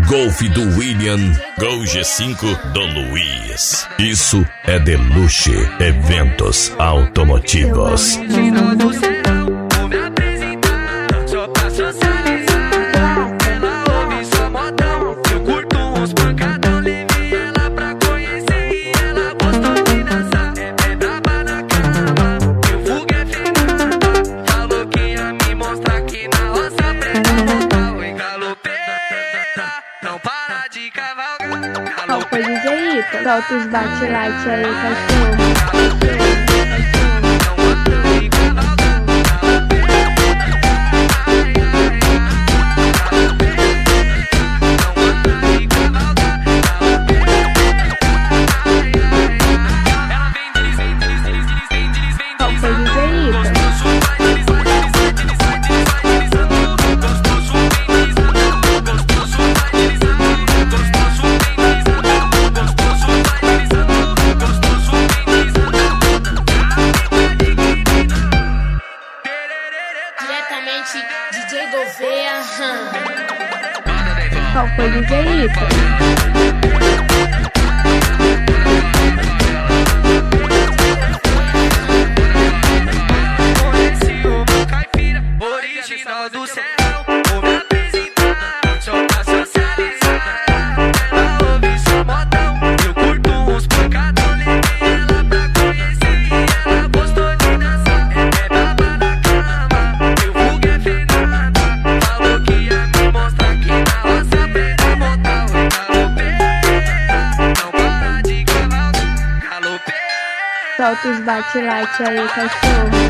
Golf do William, Gol G5 do Luiz. Isso é Deluxe Eventos Automotivos. Foi DJ Ita, solta os bate-light aí, cachorro. DJ Gouveia, Qual foi o DJ Ita? Original do Serrão, vou me apresentar, só pra socializar. Ela ouve só modão, eu curto uns pancadão. Levei ela pra conhecer e ela gostou de dançar. É braba na cama, eu vulgo é Fernanda. Falou que ia me mostrar que na roça preta montar o galopeira. Não para de cavalgar, galopeira. Solta os bate-light aí, cachorro.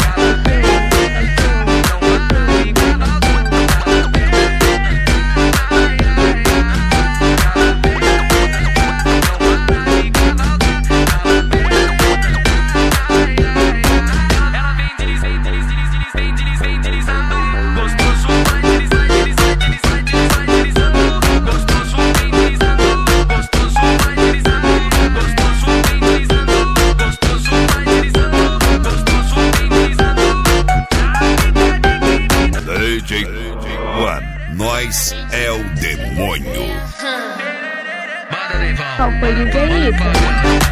Nós é o demônio. Qual foi o DJ Ita?